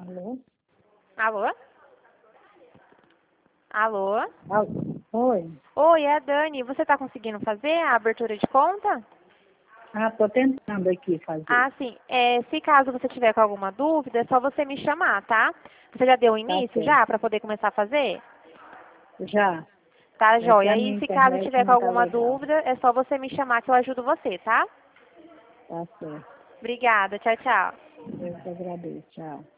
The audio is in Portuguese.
Alô? Alô? Alô? Oi. Oi, é a Dani. Você está conseguindo fazer a abertura de conta? Tô tentando aqui fazer. Ah, sim. Se caso você tiver com alguma dúvida, é só você me chamar, tá? Você já deu o Tá início certo. já para poder começar a fazer? Já. Tá, É que joia. a Aí, minha se caso internet tiver com não tá alguma legal. dúvida, é só você me chamar que eu ajudo você, tá? Tá certo. Obrigada. Tchau, tchau. Eu que agradeço. Tchau.